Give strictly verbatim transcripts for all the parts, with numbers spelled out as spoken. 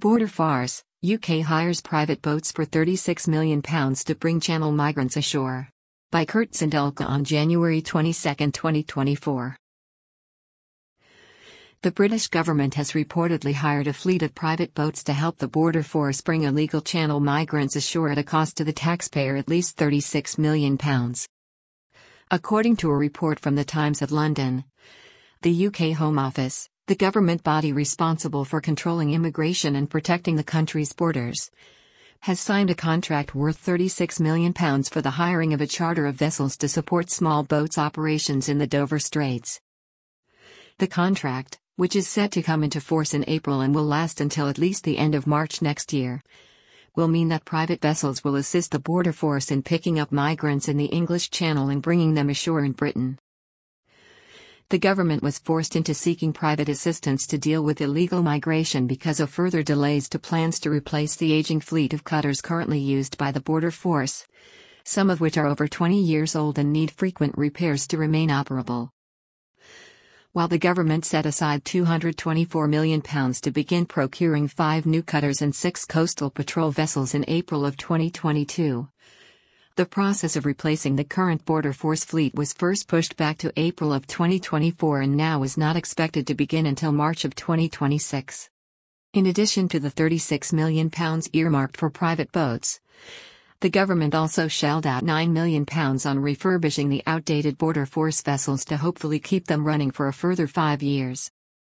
Border farce, U K hires private boats for thirty-six million pounds to bring Channel migrants ashore. By Kurt Sandulka on January twenty-second, twenty twenty-four. The British government has reportedly hired a fleet of private boats to help the border force bring illegal Channel migrants ashore at a cost to the taxpayer at least thirty-six million pounds. According to a report from the Times of London, the U K Home Office, the government body responsible for controlling immigration and protecting the country's borders, has signed a contract worth thirty-six million pounds for the hiring of a charter of vessels to support small boats' operations in the Dover Straits. The contract, which is set to come into force in April and will last until at least the end of March next year, will mean that private vessels will assist the border force in picking up migrants in the English Channel and bringing them ashore in Britain. The government was forced into seeking private assistance to deal with illegal migration because of further delays to plans to replace the aging fleet of cutters currently used by the border force, some of which are over twenty years old and need frequent repairs to remain operable. While the government set aside two hundred twenty-four million pounds to begin procuring five new cutters and six coastal patrol vessels in April of twenty twenty-two, the process of replacing the current border force fleet was first pushed back to April of twenty twenty-four and now is not expected to begin until March of twenty twenty-six. In addition to the thirty-six million pounds earmarked for private boats, the government also shelled out nine million pounds on refurbishing the outdated border force vessels to hopefully keep them running for a further five years.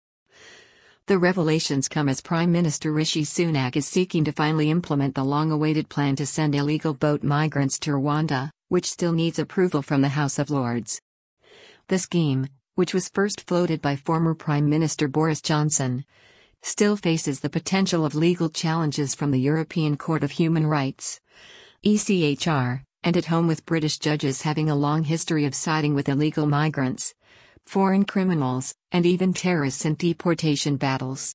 The revelations come as Prime Minister Rishi Sunak is seeking to finally implement the long-awaited plan to send illegal boat migrants to Rwanda, which still needs approval from the House of Lords. The scheme, which was first floated by former Prime Minister Boris Johnson, still faces the potential of legal challenges from the European Court of Human Rights, E C H R, and at home with British judges having a long history of siding with illegal migrants, foreign criminals, and even terrorists in deportation battles.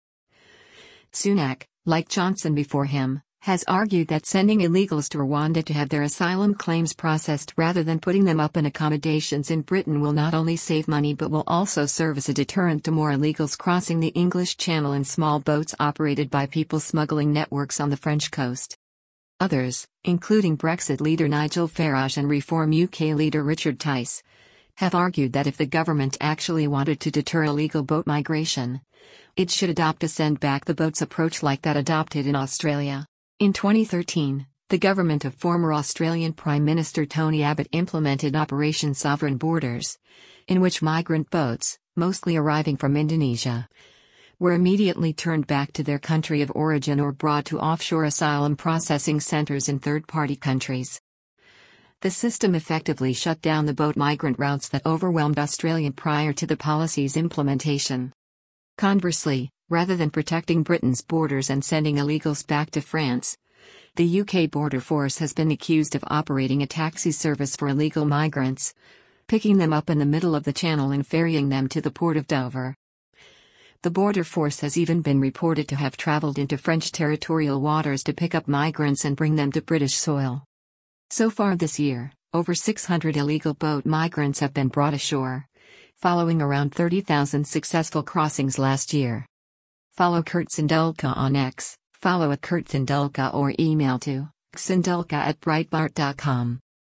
Sunak, like Johnson before him, has argued that sending illegals to Rwanda to have their asylum claims processed rather than putting them up in accommodations in Britain will not only save money but will also serve as a deterrent to more illegals crossing the English Channel in small boats operated by people smuggling networks on the French coast. Others, including Brexit leader Nigel Farage and Reform U K leader Richard Tice, have argued that if the government actually wanted to deter illegal boat migration, it should adopt a send back the boats approach like that adopted in Australia. In twenty thirteen, the government of former Australian Prime Minister Tony Abbott implemented Operation Sovereign Borders, in which migrant boats, mostly arriving from Indonesia, were immediately turned back to their country of origin or brought to offshore asylum processing centres in third-party countries. The system effectively shut down the boat migrant routes that overwhelmed Australia prior to the policy's implementation. Conversely, rather than protecting Britain's borders and sending illegals back to France, the U K border force has been accused of operating a taxi service for illegal migrants, picking them up in the middle of the Channel and ferrying them to the port of Dover. The border force has even been reported to have travelled into French territorial waters to pick up migrants and bring them to British soil. So far this year, over six hundred illegal boat migrants have been brought ashore, following around thirty thousand successful crossings last year. Follow Kurt Sandulka on X, follow at Kurt Sandulka or email to sandulka at breitbart dot com.